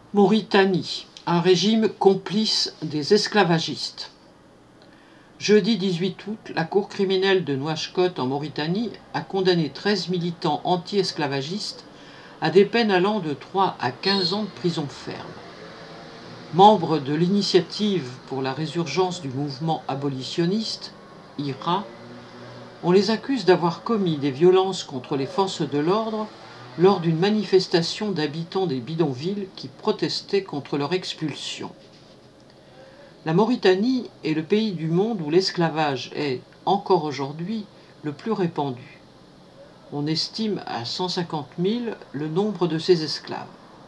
Mauritanie, un régime complice des esclavagistes. Jeudi 18 août, la cour criminelle de Nouakchott en Mauritanie a condamné 13 militants anti-esclavagistes à des peines allant de 3 à 15 ans de prison ferme. Membres de l'initiative pour la résurgence du mouvement abolitionniste, IRA, on les accuse d'avoir commis des violences contre les forces de l'ordre lors d'une manifestation d'habitants des bidonvilles qui protestaient contre leur expulsion. La Mauritanie est le pays du monde où l'esclavage est, encore aujourd'hui, le plus répandu. On estime à 150 000 le nombre de ces esclaves.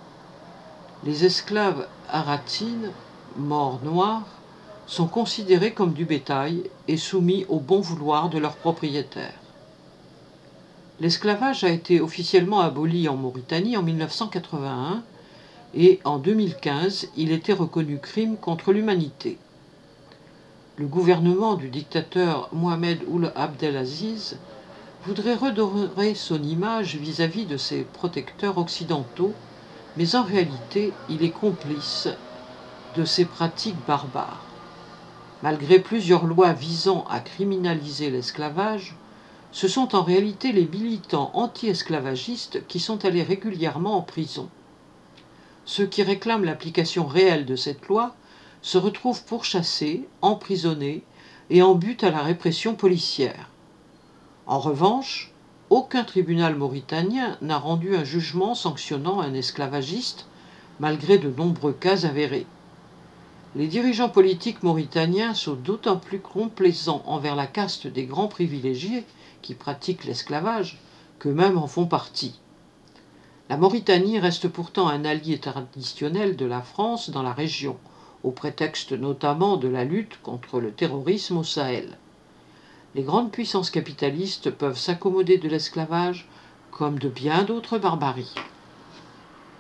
Les esclaves haratines, morts noirs, sont considérés comme du bétail et soumis au bon vouloir de leurs propriétaires. L'esclavage a été officiellement aboli en Mauritanie en 1981 et en 2015, il était reconnu crime contre l'humanité. Le gouvernement du dictateur Mohamed Ould Abdelaziz voudrait redorer son image vis-à-vis de ses protecteurs occidentaux, mais en réalité, il est complice de ces pratiques barbares. Malgré plusieurs lois visant à criminaliser l'esclavage, ce sont en réalité les militants anti-esclavagistes qui sont allés régulièrement en prison. Ceux qui réclament l'application réelle de cette loi se retrouvent pourchassés, emprisonnés et en butte à la répression policière. En revanche, aucun tribunal mauritanien n'a rendu un jugement sanctionnant un esclavagiste, malgré de nombreux cas avérés. Les dirigeants politiques mauritaniens sont d'autant plus complaisants envers la caste des grands privilégiés qui pratiquent l'esclavage qu'eux-mêmes en font partie. La Mauritanie reste pourtant un allié traditionnel de la France dans la région, au prétexte notamment de la lutte contre le terrorisme au Sahel. Les grandes puissances capitalistes peuvent s'accommoder de l'esclavage comme de bien d'autres barbaries.